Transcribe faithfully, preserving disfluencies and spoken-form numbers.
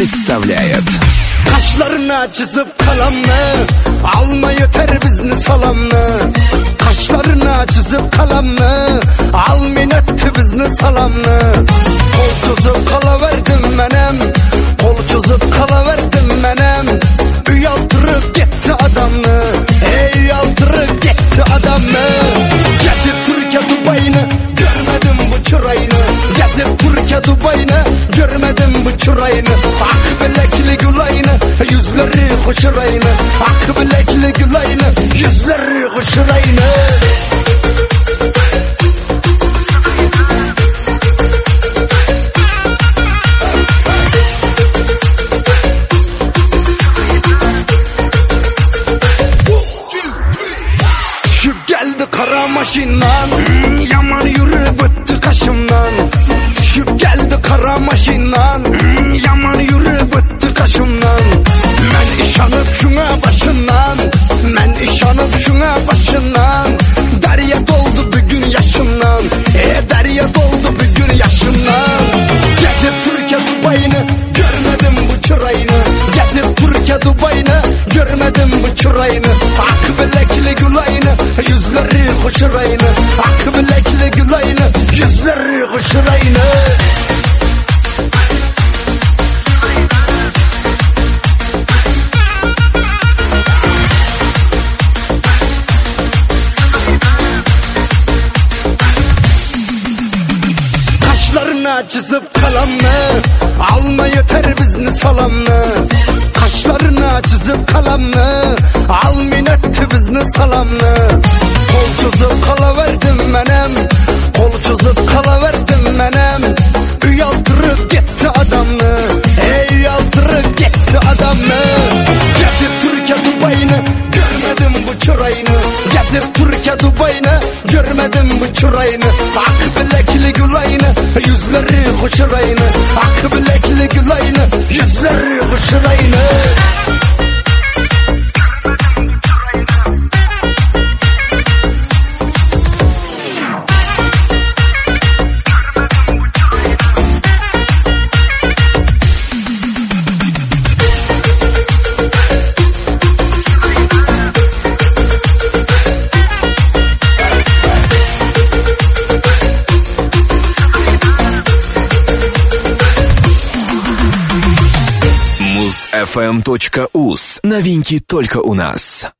представляет. Kaşlarına çizip kalemle alma yeter bizni salamlı. Kaşlarına çizip kalemle almin etti bizni salamlı. Kol çözüp kalaverdim menem, kol çözüp kalaverdim menem. Uyaldırıp gitti adamını, ey uyaldırıp gitti adamını. Gezip Türkiye Dubai'ni görmedim bu çırayını. Gezip Türkiye Dubai'ni görmedim bu çırayını. Ak bilekli gülayını, yüzleri hoşurayını. Ak bilekli gülayını, yüzleri hoşurayını. Kara maşindan hmm, yaman yürü bitti kaşımdan. Düşüp geldi kara maşindan hmm, yaman yürü bitti kaşımdan. Men işanıp şuna başından, men işanıp şuna başından. Derya doldu bugün yaşımdan, e derya doldu bugün yaşımdan. Gezip Türkiye Dubai'ni görmedim bu çırayını. Gezip Türkiye Dubai'ni görmedim bu çırayını. Ak bilekli gülayını, yüzleri hoşurayını. Ak bilekli gülayını, yüzleri hoşurayını. Kaşlarına çizip kalemle alma yeter bizni salamlı. Kaşlarına çizip kalemle almin etti bizni salamlı. Kol çözüp kalaverdim menem, kol çözüp kalaverdim menem. Uyaldırıp gitti adamını, ey uyaldırıp gitti adamını. Gezip Türkiye Dubai'ni görmedim bu çırayını. Gezip Türkiye Dubai'ni görmedim bu çırayını. Ak bilekli gülayını, yüzleri hoşurayını. Ak bilekli gülayını, yüzleri hoşurayını. муз эф эм точка уз. Новинки только у нас.